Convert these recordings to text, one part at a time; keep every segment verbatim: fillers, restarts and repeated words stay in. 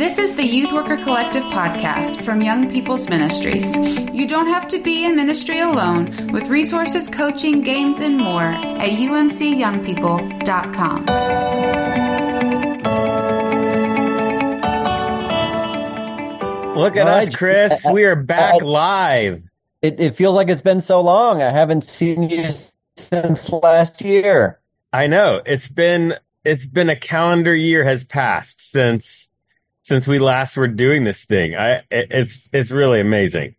This is the Youth Worker Collective podcast from Young People's Ministries. You don't have to be in ministry alone, with resources, coaching, games, and more at u m c young people dot com. Look at us, Chris. We are back live. It, it feels like it's been so long. I haven't seen you since last year. I know. It's been it's been a calendar year has passed since since we last were doing this thing. I it, it's it's really amazing.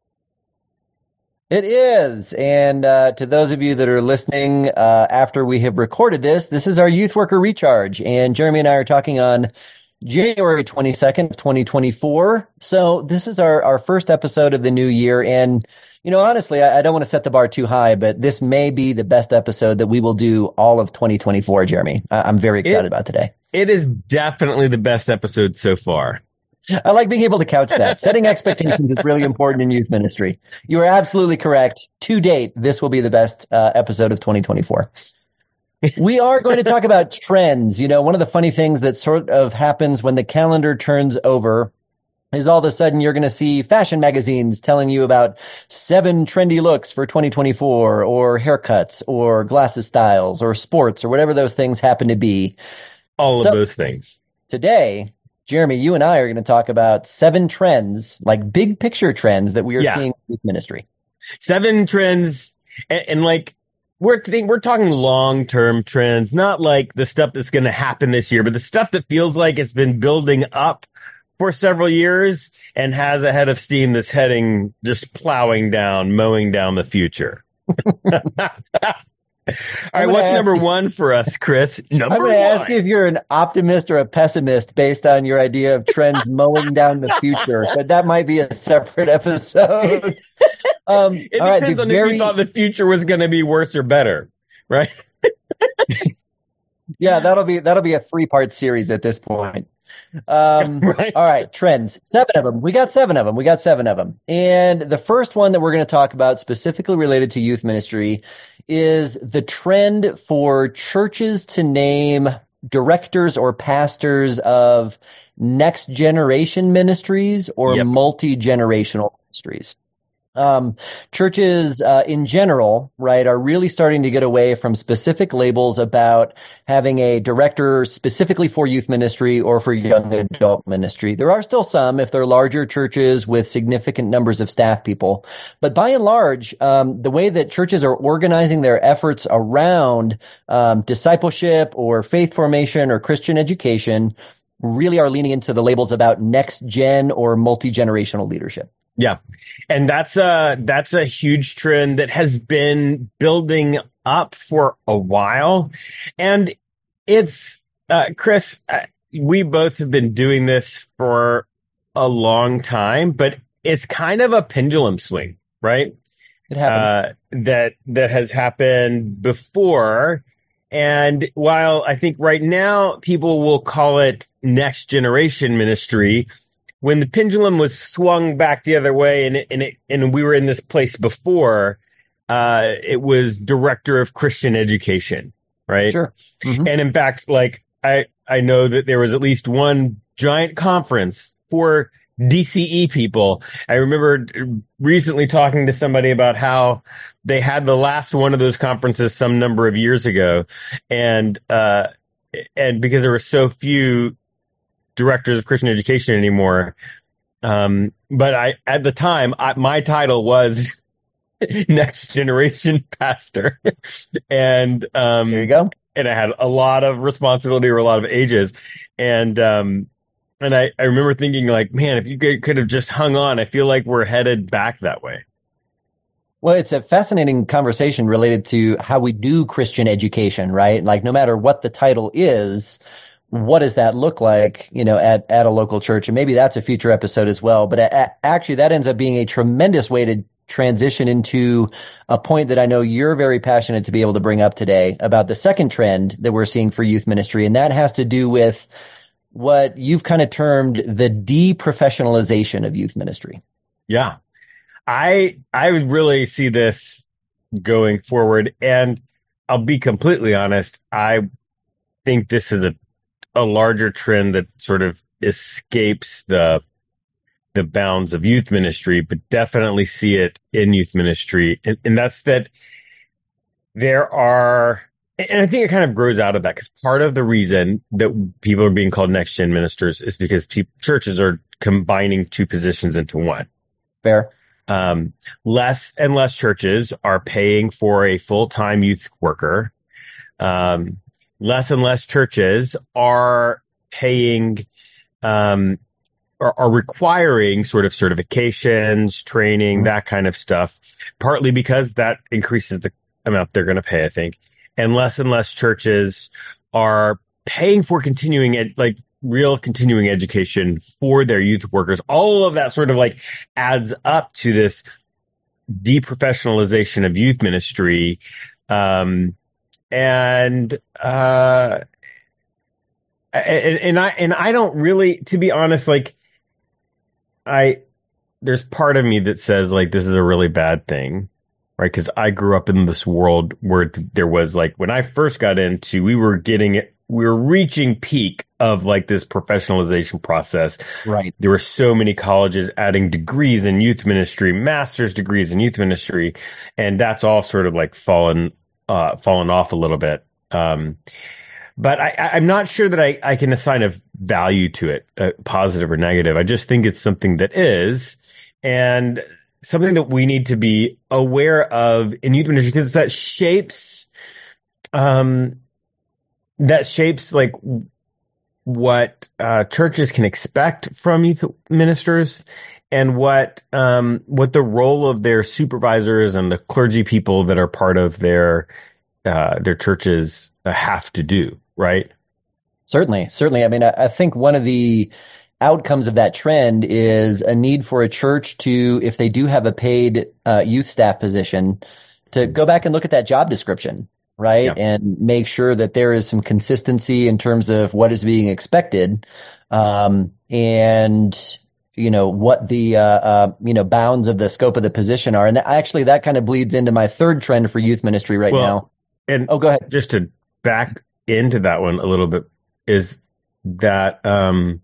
It is. And uh, to those of you that are listening uh, after we have recorded this, this is our Youth Worker Recharge. And Jeremy and I are talking on January twenty-second, twenty twenty-four. So this is our, our first episode of the new year. And, you know, honestly, I, I don't want to set the bar too high, but this may be the best episode that we will do all of twenty twenty-four, Jeremy. I, I'm very excited it, about today. It is definitely the best episode so far. I like being able to couch that. Setting expectations is really important in youth ministry. You are absolutely correct. To date, this will be the best uh, episode of twenty twenty-four. We are going to talk about trends. You know, one of the funny things that sort of happens when the calendar turns over is all of a sudden you're going to see fashion magazines telling you about seven trendy looks for twenty twenty-four, or haircuts, or glasses styles, or sports, or whatever those things happen to be. All so, of those things. Today, Jeremy, you and I are going to talk about seven trends, like big picture trends that we are yeah. seeing in youth ministry. Seven trends, and, and like, We're think we're talking long term trends, not like the stuff that's going to happen this year, but the stuff that feels like it's been building up for several years and has a head of steam that's heading just plowing down, mowing down the future. All right, what's number you, one for us, Chris? Number I'm going to one. ask you if you're an optimist or a pessimist based on your idea of trends mowing down the future, but that might be a separate episode. Um, it depends right, on very... if you thought the future was going to be worse or better, right? Yeah, that'll be that'll be a three-part series at this point. Um, right. All right, trends. Seven of them. We got seven of them. We got seven of them. And the first one that we're going to talk about, specifically related to youth ministry, is the trend for churches to name directors or pastors of next generation ministries or yep. multi-generational ministries. Um, churches, uh, in general, right, are really starting to get away from specific labels about having a director specifically for youth ministry or for young adult ministry. There are still some, if they're larger churches with significant numbers of staff people. But by and large, um, the way that churches are organizing their efforts around, um, discipleship or faith formation or Christian education really are leaning into the labels about next gen or multi-generational leadership. Yeah. And that's a, that's a huge trend that has been building up for a while. And it's, uh, Chris, uh, we both have been doing this for a long time, but it's kind of a pendulum swing, right? It happens. Uh, that, that has happened before. And while I think right now people will call it next generation ministry, when the pendulum was swung back the other way and it, and, it, and we were in this place before, uh, it was director of Christian education, right? Sure. Mm-hmm. And in fact, like I, I know that there was at least one giant conference for D C E people. I remember recently talking to somebody about how they had the last one of those conferences some number of years ago. And, uh, and because there were so few directors of Christian education anymore. Um, but I, at the time, I, my title was next generation pastor. and, um, there you go. And I had a lot of responsibility or a lot of ages. And, um, and I, I remember thinking like, man, if you could, could have just hung on, I feel like we're headed back that way. Well, it's a fascinating conversation related to how we do Christian education, right? Like no matter what the title is, what does that look like, you know, at, at a local church? And maybe that's a future episode as well. But a, actually, that ends up being a tremendous way to transition into a point that I know you're very passionate to be able to bring up today about the second trend that we're seeing for youth ministry. And that has to do with what you've kind of termed the deprofessionalization of youth ministry. Yeah, I I really see this going forward. And I'll be completely honest, I think this is a a larger trend that sort of escapes the the bounds of youth ministry, but definitely see it in youth ministry. And, and that's that there are, and I think it kind of grows out of that, because part of the reason that people are being called next gen ministers is because pe- churches are combining two positions into one. Fair. Um, less and less churches are paying for a full-time youth worker. Um, less and less churches are paying, um, are, are requiring sort of certifications, training, mm-hmm. that kind of stuff, partly because that increases the amount they're going to pay, I think. And less and less churches are paying for continuing ed- like real continuing education for their youth workers. All of that sort of like adds up to this deprofessionalization of youth ministry. Um, and, uh, and, and I, and I don't really, to be honest, like I, there's part of me that says like, this is a really bad thing. Right. Because I grew up in this world where there was like, when I first got into, we were getting it, we were reaching peak of like this professionalization process. Right. There were so many colleges adding degrees in youth ministry, master's degrees in youth ministry. And that's all sort of like fallen, uh, fallen off a little bit. Um, but I, I'm not sure that I, I can assign a value to it, uh, positive or negative. I just think it's something that is. And something that we need to be aware of in youth ministry, because that shapes, um, that shapes like what uh, churches can expect from youth ministers, and what um, what the role of their supervisors and the clergy people that are part of their uh, their churches uh, have to do. Right? Certainly, certainly. I mean, I, I think one of the outcomes of that trend is a need for a church to, if they do have a paid uh, youth staff position, to go back and look at that job description, right? Yeah. And make sure that there is some consistency in terms of what is being expected, um, and, you know, what the, uh, uh, you know, bounds of the scope of the position are. And that, actually, that kind of bleeds into my third trend for youth ministry right well, now. And oh, go ahead. Just to back into that one a little bit, is that, um,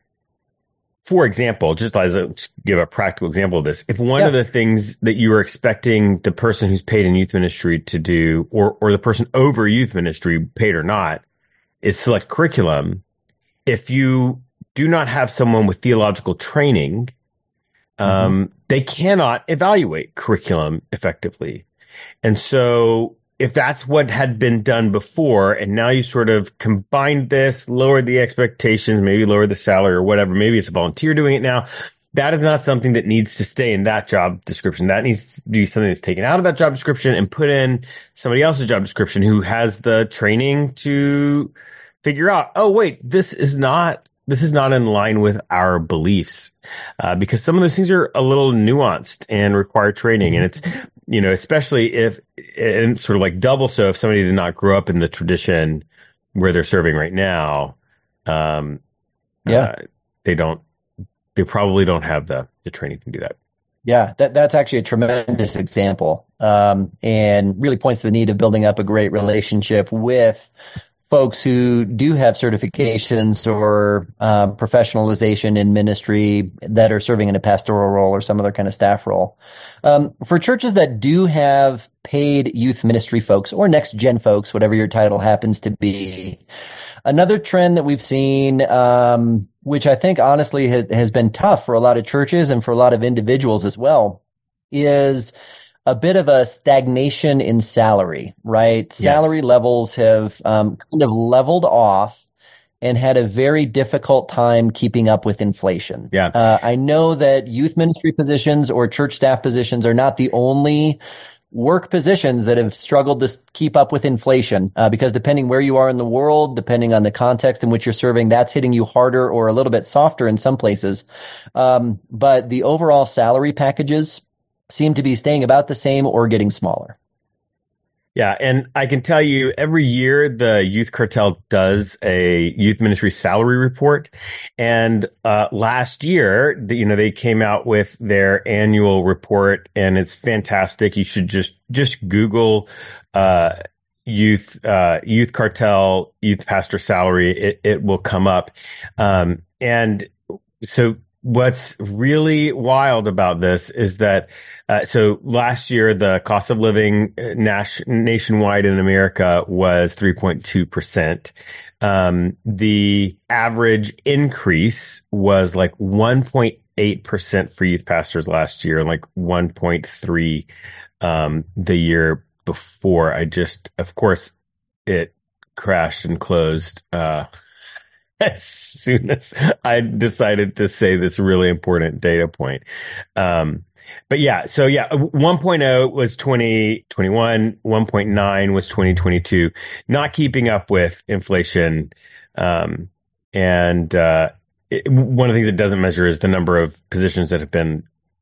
for example, just as a give a practical example of this, if one yeah. of the things that you are expecting the person who's paid in youth ministry to do, or or the person over youth ministry, paid or not, is select curriculum, if you do not have someone with theological training, um, mm-hmm. they cannot evaluate curriculum effectively. And so if that's what had been done before, and now you sort of combined this, lowered the expectations, maybe lower the salary or whatever, maybe it's a volunteer doing it now, that is not something that needs to stay in that job description. That needs to be something that's taken out of that job description and put in somebody else's job description who has the training to figure out, oh, wait, this is not This is not in line with our beliefs, uh, because some of those things are a little nuanced and require training. And it's, you know, especially if, and sort of like double so if somebody did not grow up in the tradition where they're serving right now, um, yeah, uh, they don't, they probably don't have the, the training to do that. Yeah, that, that's actually a tremendous example, um, and really points to the need of building up a great relationship with folks who do have certifications or uh, professionalization in ministry that are serving in a pastoral role or some other kind of staff role. Um, for churches that do have paid youth ministry folks or next gen folks, whatever your title happens to be, another trend that we've seen, um, which I think honestly ha- has been tough for a lot of churches and for a lot of individuals as well, is a bit of a stagnation in salary, right? Yes. Salary levels have um, kind of leveled off and had a very difficult time keeping up with inflation. Yeah. Uh, I know that youth ministry positions or church staff positions are not the only work positions that have struggled to keep up with inflation, uh, because depending where you are in the world, depending on the context in which you're serving, that's hitting you harder or a little bit softer in some places. Um, but the overall salary packages seem to be staying about the same or getting smaller. Yeah, and I can tell you every year the Youth Cartel does a youth ministry salary report. And uh, last year, the, you know, they came out with their annual report, and it's fantastic. You should just just Google uh, youth uh, youth cartel, youth pastor salary, it, it will come up. Um, and so what's really wild about this is that uh, so last year the cost of living nas- nationwide in America was three point two percent. Um, the average increase was like one point eight percent for youth pastors last year, and like one point three um, the year before. I just, of course, it crashed and closed uh, as soon as I decided to say this really important data point. Um, but yeah, so yeah, one point oh was twenty twenty-one, one point nine was twenty twenty-two, not keeping up with inflation. Um, and uh, it, one of the things it doesn't measure is the number of positions that have been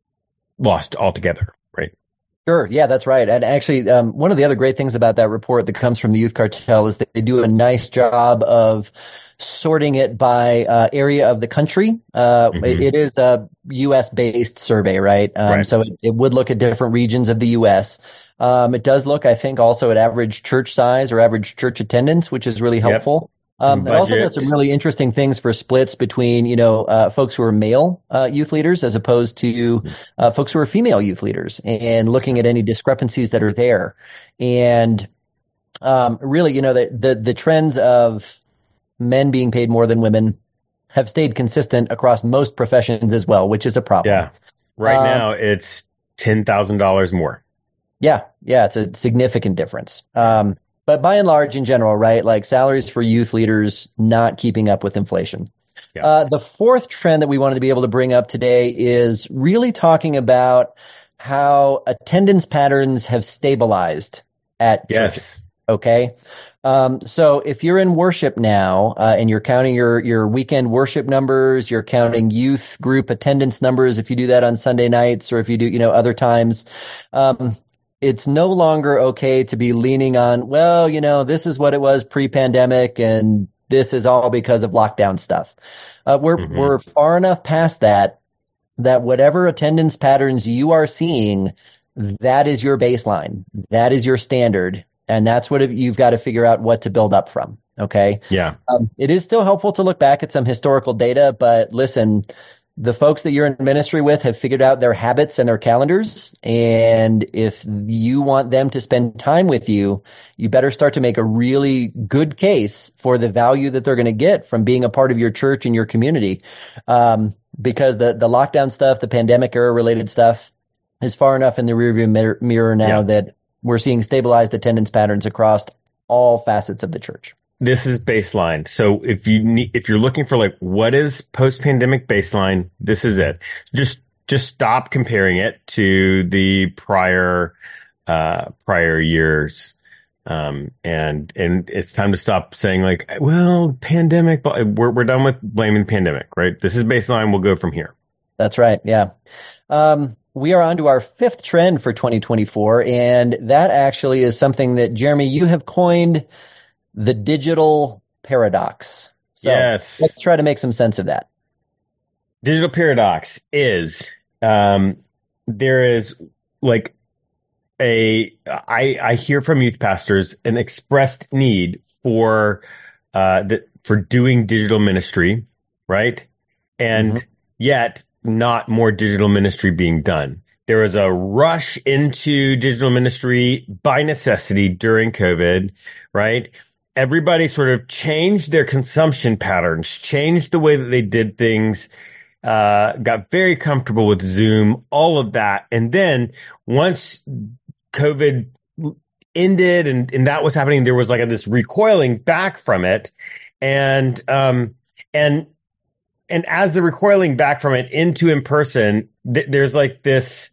lost altogether, right? Sure. Yeah, that's right. And actually, um, one of the other great things about that report that comes from the Youth Cartel is that they do a nice job of sorting it by uh, area of the country. Uh, mm-hmm. it, it is a U S based survey, right? Um, right. So it, it would look at different regions of the U S. Um, it does look, I think, also at average church size or average church attendance, which is really helpful. Yep. Um, it also does some really interesting things for splits between, you know, uh, folks who are male uh, youth leaders as opposed to uh, folks who are female youth leaders, and looking at any discrepancies that are there. And um, really, you know, the, the the trends of men being paid more than women have stayed consistent across most professions as well, which is a problem. Yeah. Right um, now, it's ten thousand dollars more. Yeah. Yeah. It's a significant difference. Um, but by and large, in general, right, like salaries for youth leaders not keeping up with inflation. Yeah. Uh, the fourth trend that we wanted to be able to bring up today is really talking about how attendance patterns have stabilized at yes. churches. Okay. Um, so if you're in worship now, uh, and you're counting your, your weekend worship numbers, you're counting youth group attendance numbers, if you do that on Sunday nights, or if you do, you know, other times, um, it's no longer okay to be leaning on, well, you know, this is what it was pre-pandemic and this is all because of lockdown stuff. Uh, we're, mm-hmm. we're far enough past that, that whatever attendance patterns you are seeing, that is your baseline. That is your standard. And that's what you've got to figure out what to build up from. Okay. Yeah. Um, it is still helpful to look back at some historical data, but listen, the folks that you're in ministry with have figured out their habits and their calendars. And if you want them to spend time with you, you better start to make a really good case for the value that they're going to get from being a part of your church and your community. Um, because the, the lockdown stuff, the pandemic era related stuff is far enough in the rearview mirror, mirror now yeah. that we're seeing stabilized attendance patterns across all facets of the church. This is baseline. So if you need, if you're looking for like, what is post-pandemic baseline, this is it. Just, just stop comparing it to the prior, uh, prior years. Um, and, and it's time to stop saying like, well, pandemic, but we're, we're done with blaming the pandemic, right? This is baseline. We'll go from here. That's right. Yeah. Um, we are on to our fifth trend for twenty twenty-four. And that actually is something that, Jeremy, you have coined the digital paradox. So yes. Let's try to make some sense of that. Digital paradox is, um, there is like a, I, I hear from youth pastors an expressed need for, uh, the, for doing digital ministry, right? And mm-hmm. yet not more digital ministry being done. There was a rush into digital ministry by necessity during COVID, right? Everybody sort of changed their consumption patterns, changed the way that they did things, uh, got very comfortable with Zoom, all of that. And then once COVID ended and, and that was happening, there was like a, this recoiling back from it. And, um, and, and as the recoiling back from it into in person, th- there's like this,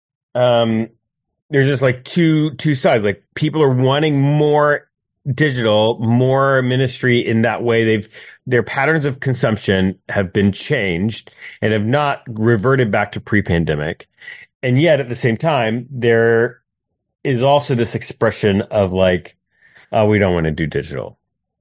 um, there's just like two, two sides. Like people are wanting more digital, more ministry in that way. They've, their patterns of consumption have been changed and have not reverted back to pre-pandemic. And yet at the same time, there is also this expression of like, oh, we don't want to do digital.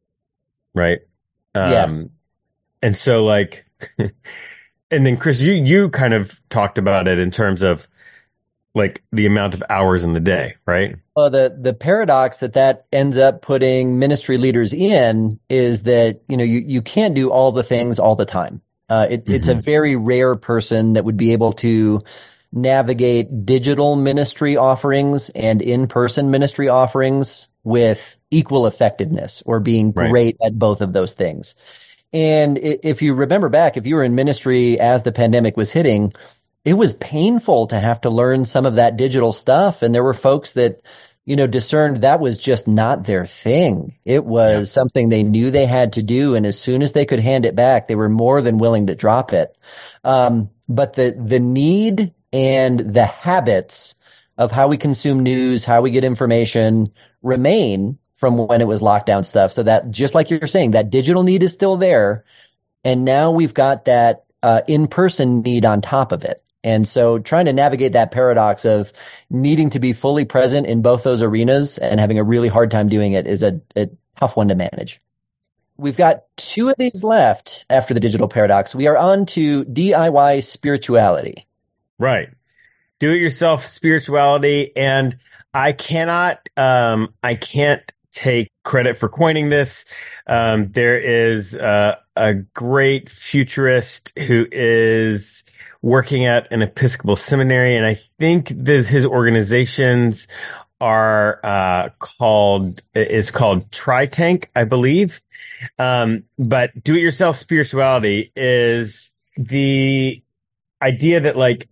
Right. Um, yes. And so like, and then Chris, you, you kind of talked about it in terms of like the amount of hours in the day, right? Well, the the paradox that that ends up putting ministry leaders in is that, you know, you, you can't do all the things all the time. Uh, it, mm-hmm. It's a very rare person that would be able to navigate digital ministry offerings and in-person ministry offerings with equal effectiveness or being right. great at both of those things. And if you remember back, if you were in ministry as the pandemic was hitting, it was painful to have to learn some of that digital stuff. And there were folks that, you know, discerned that was just not their thing. It was yeah. something they knew they had to do. And as soon as they could hand it back, they were more than willing to drop it. Um, but the, the need and the habits of how we consume news, how we get information remain from when it was lockdown stuff. So that, just like you're saying, that digital need is still there. And now we've got that uh, in-person need on top of it. And so trying to navigate that paradox of needing to be fully present in both those arenas and having a really hard time doing it is a, a tough one to manage. We've got two of these left after the digital paradox. We are on to D I Y spirituality. Right. Do-it-yourself spirituality. And I cannot, um, I can't take credit for coining this. Um, there is uh, a great futurist who is working at an Episcopal seminary, and I think that his organizations are uh, called is called TriTank, I believe. Um, but do-it-yourself spirituality is the idea that, like,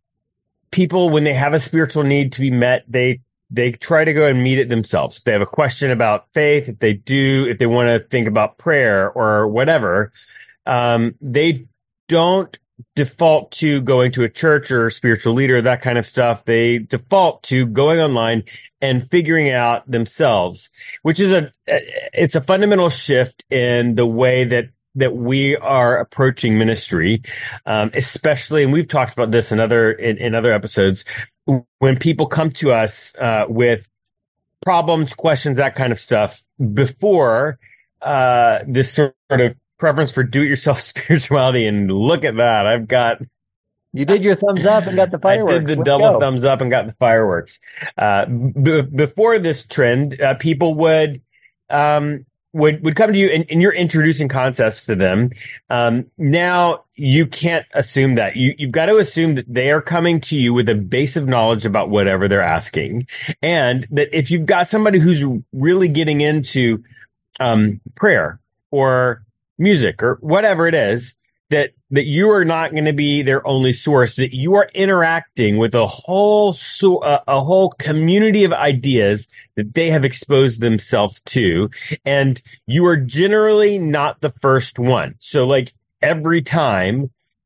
people, when they have a spiritual need to be met, they they try to go and meet it themselves. If they have a question about faith, if they do, if they want to think about prayer or whatever, um, they don't default to going to a church or a spiritual leader, that kind of stuff. They default to going online and figuring it out themselves, which is a, it's a fundamental shift in the way that that we are approaching ministry, um, especially, and we've talked about this in other in, in other episodes, when people come to us uh, with problems, questions, that kind of stuff, before uh, this sort of preference for do-it-yourself spirituality. And look at that, I've got. You did your thumbs up and got the fireworks. I did the Let's double go. thumbs up and got the fireworks. Uh, b- before this trend, uh, people would. Um, would would come to you and, and you're introducing concepts to them. Um, now you can't assume that. You, you've got to assume that they are coming to you with a base of knowledge about whatever they're asking. And that if you've got somebody who's really getting into um, prayer or music or whatever it is, that that you are not going to be their only source, that you are interacting with a whole so, uh, a whole community of ideas that they have exposed themselves to, and you are generally not the first one. So, like, every time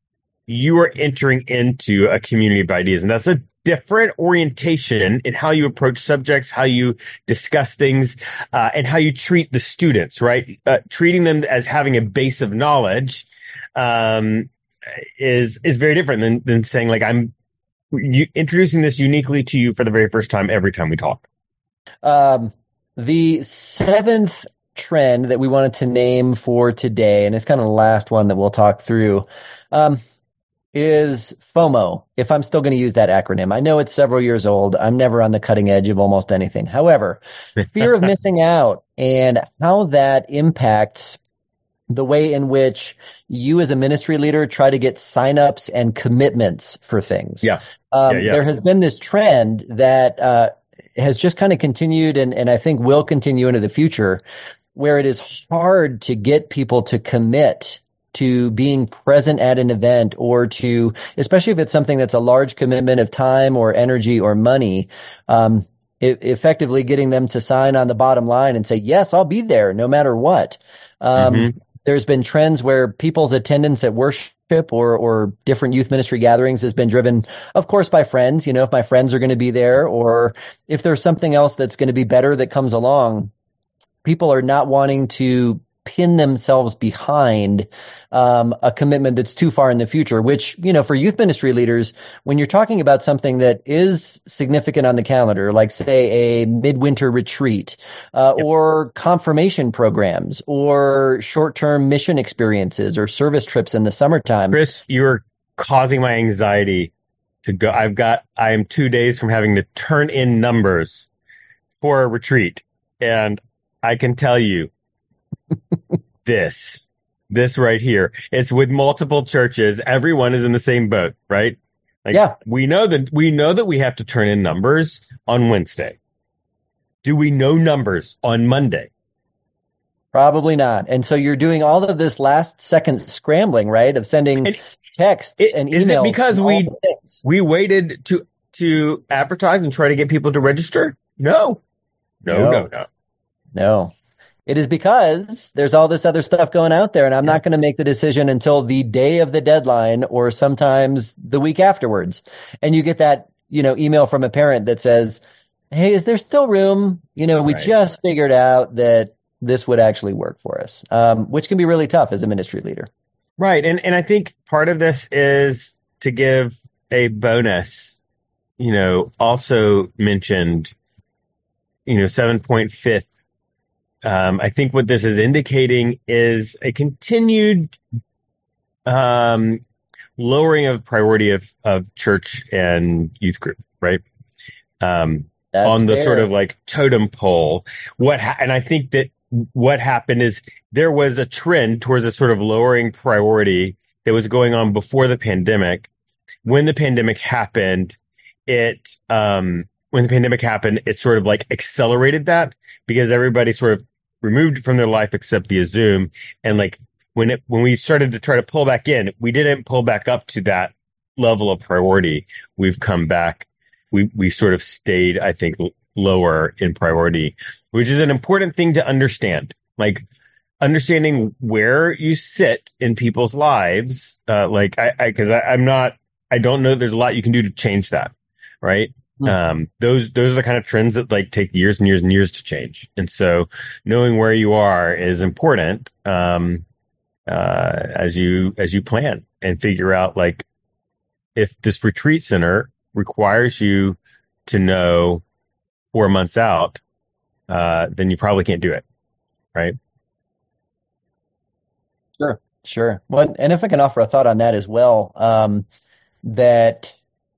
you are entering into a community of ideas, and that's a different orientation in how you approach subjects, how you discuss things, uh, and how you treat the students, right? Uh, treating them as having a base of knowledge Um, is is very different than than saying, like, I'm you, introducing this uniquely to you for the very first time every time we talk. Um, the seventh trend that we wanted to name for today, and it's kind of the last one that we'll talk through, um, is FOMO, if I'm still going to use that acronym. I know it's several years old. I'm never on the cutting edge of almost anything. However, fear of missing out and how that impacts the way in which you as a ministry leader try to get signups and commitments for things. Yeah. Um, yeah, yeah. There has been this trend that uh, has just kind of continued and, and I think will continue into the future, where it is hard to get people to commit to being present at an event, or to, especially if it's something that's a large commitment of time or energy or money, um, it, effectively getting them to sign on the bottom line and say, yes, I'll be there no matter what. Um, mm-hmm. There's been trends where people's attendance at worship or or different youth ministry gatherings has been driven, of course, by friends. You know, if my friends are going to be there, or if there's something else that's going to be better that comes along, people are not wanting to pin themselves behind um, a commitment that's too far in the future, which, you know, for youth ministry leaders, when you're talking about something that is significant on the calendar, like, say, a midwinter retreat uh, yep. or confirmation programs or short-term mission experiences or service trips in the summertime. Chris, you're causing my anxiety to go. I've got, I am two days from having to turn in numbers for a retreat. And I can tell you this, this right here, it's with multiple churches. Everyone is in the same boat, right? Like, yeah. We know that, we know that we have to turn in numbers on Wednesday. Do we know numbers on Monday? Probably not. And so you're doing all of this last second scrambling, right? Of sending and texts it, and emails. Is it because we we waited to to advertise and try to get people to register? No. No, no, no. No. no. It is because there's all this other stuff going out there, and I'm yeah. not going to make the decision until the day of the deadline or sometimes the week afterwards. And you get that, you know, email from a parent that says, hey, is there still room? You know, we right. just figured out that this would actually work for us, um, which can be really tough as a ministry leader. Right. And and I think part of this is to give a bonus, you know, also mentioned, you know, seven point five. Um, I think what this is indicating is a continued um, lowering of priority of, of church and youth group, right? Um, on the fair. Sort of like totem pole. What ha- and I think that what happened is there was a trend towards a sort of lowering priority that was going on before the pandemic. When the pandemic happened, it um, when the pandemic happened, it sort of like accelerated that because everybody sort of removed it from their life except via Zoom. And like when it when we started to try to pull back in, we didn't pull back up to that level of priority. We've come back. We we sort of stayed, I think, lower in priority, which is an important thing to understand. Like understanding where you sit in people's lives. Uh, like I, I, because I'm not, I don't know. There's a lot you can do to change that, right? Mm-hmm. Um, those those are the kind of trends that like take years and years and years to change. And so, knowing where you are is important um, uh, as you as you plan and figure out like if this retreat center requires you to know four months out, uh, then you probably can't do it, right? Sure, sure. Well, and if I can offer a thought on that as well, um, that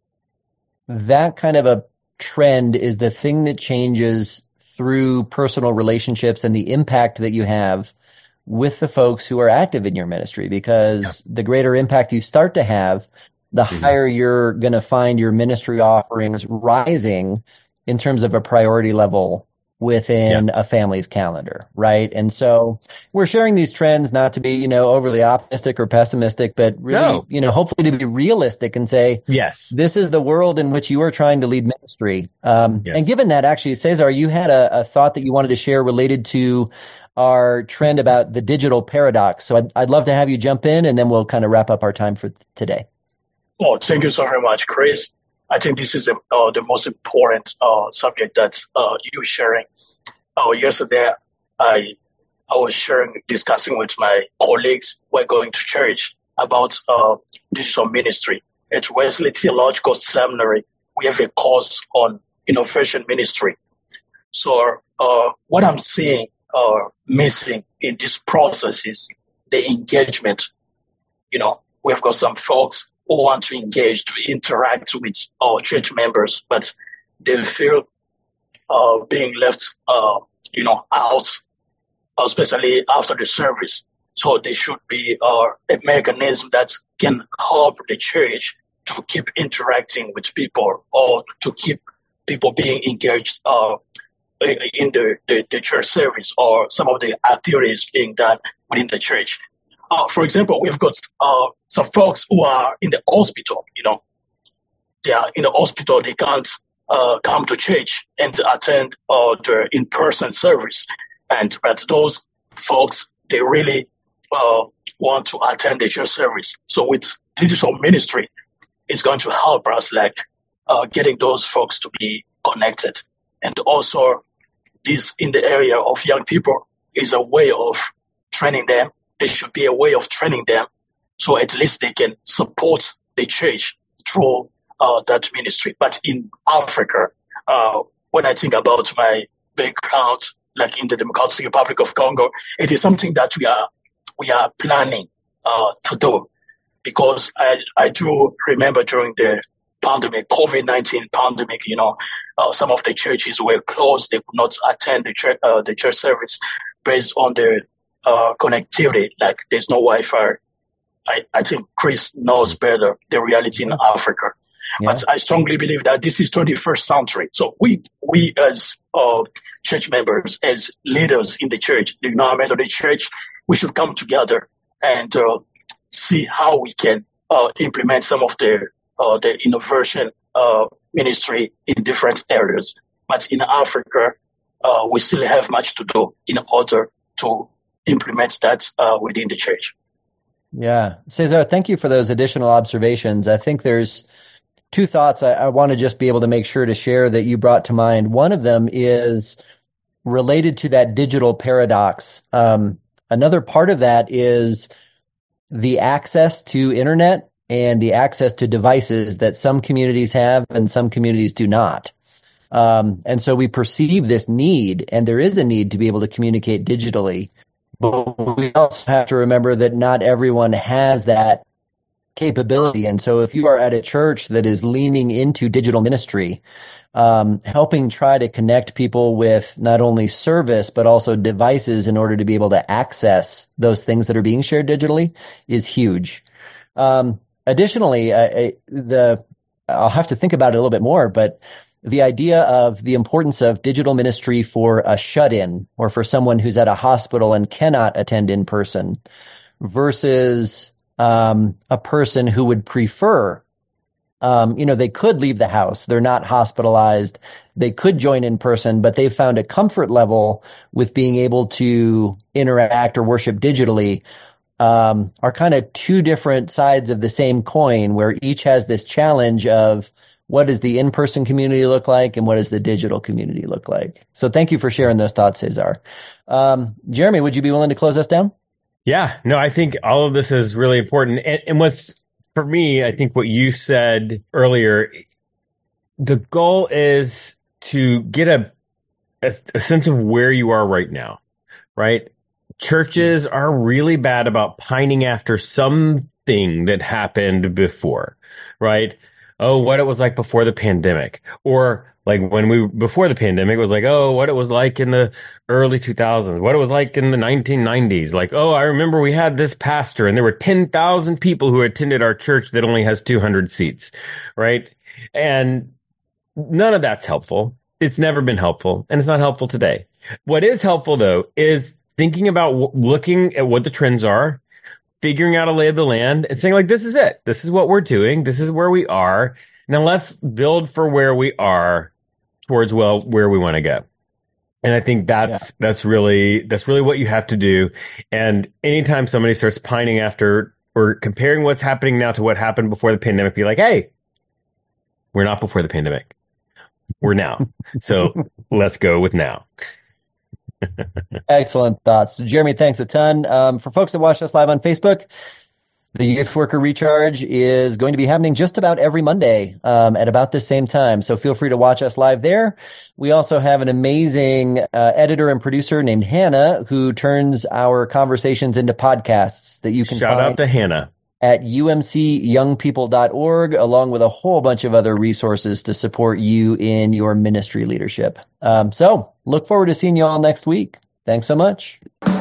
that kind of a trend is the thing that changes through personal relationships and the impact that you have with the folks who are active in your ministry, because yeah. the greater impact you start to have, the mm-hmm. higher you're going to find your ministry offerings rising in terms of a priority level within yeah. a family's calendar, right? And so we're sharing these trends not to be, you know, overly optimistic or pessimistic, but really, no. you know, hopefully to be realistic and say, yes, this is the world in which you are trying to lead ministry. Um, yes. And given that, actually, Cesar, you had a, a thought that you wanted to share related to our trend about the digital paradox. So I'd, I'd love to have you jump in, and then we'll kind of wrap up our time for today. Oh, thank you so very much, Chris. I think this is a, uh, the most important uh, subject that uh, you're sharing. Uh, yesterday, I I was sharing, discussing with my colleagues who are going to church about uh, digital ministry. At Wesley Theological Seminary, we have a course on innovation ministry. So uh, what I'm seeing uh, missing in this process is the engagement. You know, we've got some folks who want to engage, to interact with our church members, but they feel uh, being left, uh, you know, out, especially after the service. So there should be uh, a mechanism that can help the church to keep interacting with people, or to keep people being engaged uh, in the, the, the church service or some of the activities being done within the church. Uh, for example, we've got uh, some folks who are in the hospital, you know, they are in the hospital, they can't uh, come to church and attend uh, the in-person service. And but those folks, they really uh, want to attend the church service. So with digital ministry, it's going to help us like uh, getting those folks to be connected. And also this in the area of young people is a way of training them. There should be a way of training them so at least they can support the church through uh, that ministry. But in Africa, uh, when I think about my background, like in the Democratic Republic of Congo, it is something that we are we are planning uh, to do. Because I, I do remember during the pandemic, COVID nineteen pandemic, you know, uh, some of the churches were closed. They could not attend the church, uh, the church service based on the uh, connectivity. Like there's no Wi-Fi. I, I think Chris knows better the reality in Africa. Yeah. But I strongly believe that this is twenty-first century. So we, we as uh, church members, as leaders in the church, the United Methodist Church, we should come together and uh, see how we can uh, implement some of the uh, the innovation uh, ministry in different areas. But in Africa, uh, we still have much to do in order to implement that uh, within the church. Yeah. Cesar, thank you for those additional observations. I think there's two thoughts I, I want to just be able to make sure to share that you brought to mind. One of them is related to that digital paradox. Um, another part of that is the access to internet and the access to devices that some communities have and some communities do not. Um, and so we perceive this need, and there is a need to be able to communicate digitally. But we also have to remember that not everyone has that capability. And so if you are at a church that is leaning into digital ministry, um, helping try to connect people with not only service, but also devices in order to be able to access those things that are being shared digitally is huge. Um, additionally, uh, the I'll have to think about it a little bit more, but the idea of the importance of digital ministry for a shut-in or for someone who's at a hospital and cannot attend in person versus um, a person who would prefer, um, you know, they could leave the house. They're not hospitalized. They could join in person, but they've found a comfort level with being able to interact or worship digitally, um, are kind of two different sides of the same coin where each has this challenge of, what does the in-person community look like and what does the digital community look like? So thank you for sharing those thoughts, Cesar. Um, Jeremy, would you be willing to close us down? Yeah, no, I think all of this is really important. And, and what's, for me, I think what you said earlier, the goal is to get a, a, a sense of where you are right now, right? Churches are really bad about pining after something that happened before, right? Oh, what it was like before the pandemic, or like when we, before the pandemic, it was like, oh, what it was like in the early two thousands, what it was like in the nineteen nineties. Like, oh, I remember we had this pastor and there were ten thousand people who attended our church that only has two hundred seats, right? And none of that's helpful. It's never been helpful, and it's not helpful today. What is helpful, though, is thinking about w- looking at what the trends are, figuring out a lay of the land and saying, like, this is it. This is what we're doing. This is where we are. Now let's build for where we are towards, well, where we want to go. And I think that's, yeah. that's really, that's really what you have to do. And anytime somebody starts pining after or comparing what's happening now to what happened before the pandemic, be like, hey, we're not before the pandemic. We're now. So let's go with now. Excellent thoughts. Jeremy, thanks a ton. Um, for folks that watch us live on Facebook, the Youth Worker Recharge is going to be happening just about every Monday um, at about the same time. So feel free to watch us live there. We also have an amazing uh, editor and producer named Hannah who turns our conversations into podcasts that you can Shout find out to Hannah at U M C young people dot org, along with a whole bunch of other resources to support you in your ministry leadership. Um, so look forward to seeing you all next week. Thanks so much.